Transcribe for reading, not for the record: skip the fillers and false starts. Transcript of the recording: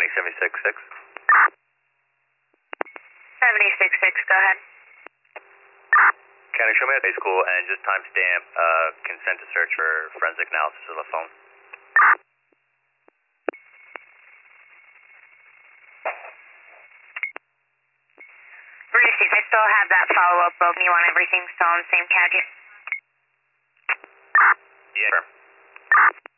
76.6. 76.6, go ahead. County, show me at high school and just timestamp consent to search for forensic analysis of the phone. Reese's, I still have that follow-up open. You want everything still on the same cadget? Yeah, sure.